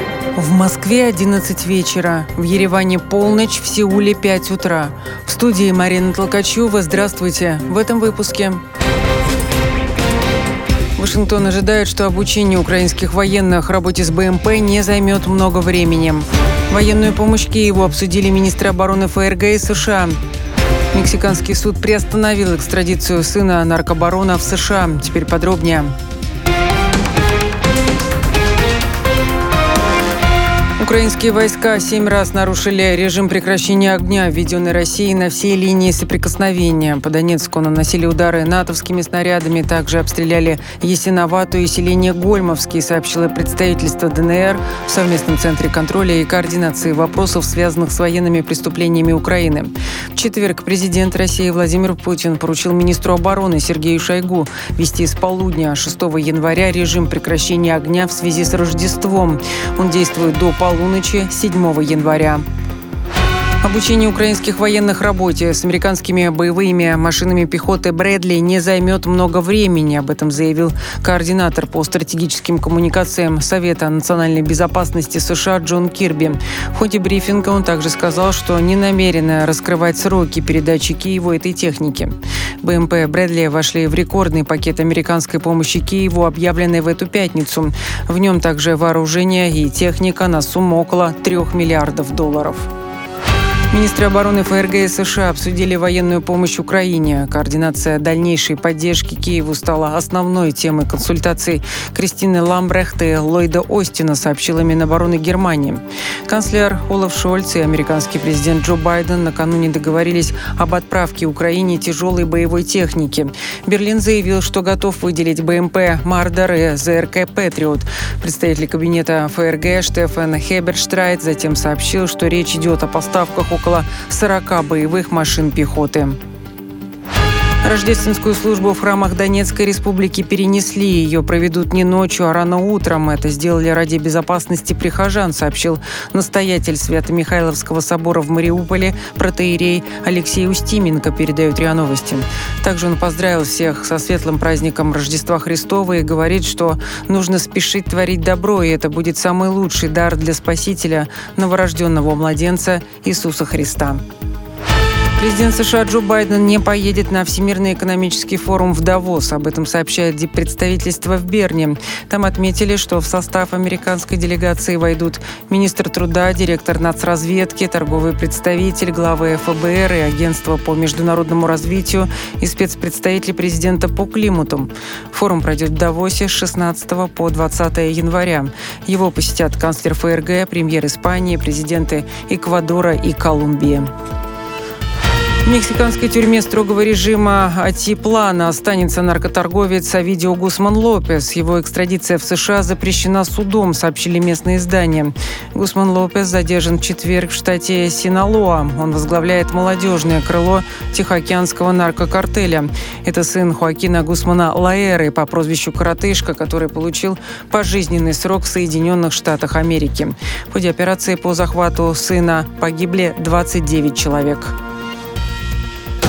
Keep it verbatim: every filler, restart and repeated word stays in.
В Москве одиннадцать вечера, в Ереване полночь, в Сеуле пять утра. В студии Марина Толкачева. Здравствуйте. В этом выпуске. Вашингтон ожидает, что обучение украинских военных работе с БМП не займет много времени. Военную помощь Киеву обсудили министры обороны ФРГ и США. Мексиканский суд приостановил экстрадицию сына наркобарона в США. Теперь подробнее. Украинские войска семь раз нарушили режим прекращения огня, введенный Россией на всей линии соприкосновения. По Донецку наносили удары натовскими снарядами, также обстреляли Ясиновату и селение Гольмовский, сообщило представительство ДНР в совместном центре контроля и координации вопросов, связанных с военными преступлениями Украины. В четверг президент России Владимир Путин поручил министру обороны Сергею Шойгу ввести с полудня шестого января режим прекращения огня в связи с Рождеством. Он действует до полуночи. полуночи седьмого января. Обучение украинских военных работе с американскими боевыми машинами пехоты «Брэдли» не займет много времени. Об этом заявил координатор по стратегическим коммуникациям Совета национальной безопасности США Джон Кирби. В ходе брифинга он также сказал, что не намерен раскрывать сроки передачи Киеву этой техники. БМП «Брэдли» вошли в рекордный пакет американской помощи Киеву, объявленный в эту пятницу. В нем также вооружение и техника на сумму около трех миллиардов долларов. Министры обороны ФРГ и США обсудили военную помощь Украине. Координация дальнейшей поддержки Киеву стала основной темой консультаций Кристины Ламбрехт и Ллойда Остина, сообщила Минобороны Германии. Канцлер Олаф Шольц и американский президент Джо Байден накануне договорились об отправке Украине тяжелой боевой техники. Берлин заявил, что готов выделить БМП «Мардер» и ЗРК «Патриот». Представитель кабинета ФРГ Штефан Хеберштрайт затем сообщил, что речь идет о поставках около сорока боевых машин пехоты. Рождественскую службу в храмах Донецкой республики перенесли. Ее проведут не ночью, а рано утром. Это сделали ради безопасности прихожан, сообщил настоятель Свято-Михайловского собора в Мариуполе протоиерей Алексей Устименко, передает РИА Новости. Также он поздравил всех со светлым праздником Рождества Христова и говорит, что нужно спешить творить добро, и это будет самый лучший дар для Спасителя, новорожденного младенца Иисуса Христа. Президент США Джо Байден не поедет на Всемирный экономический форум в Давос. Об этом сообщает диппредставительство в Берне. Там отметили, что в состав американской делегации войдут министр труда, директор нацразведки, торговый представитель, главы ФБР и агентство по международному развитию и спецпредставители президента по климату. Форум пройдет в Давосе с шестнадцатого по двадцатое января. Его посетят канцлер ФРГ, премьер Испании, президенты Эквадора и Колумбии. В мексиканской тюрьме строгого режима Альтиплано останется наркоторговец Овидио Гусман Лопес. Его экстрадиция в США запрещена судом, сообщили местные издания. Гусман Лопес задержан в четверг в штате Синалоа. Он возглавляет молодежное крыло Тихоокеанского наркокартеля. Это сын Хоакина Гусмана Лаэры по прозвищу Коротышка, который получил пожизненный срок в Соединенных Штатах Америки. В ходе операции по захвату сына погибли двадцать девять человек.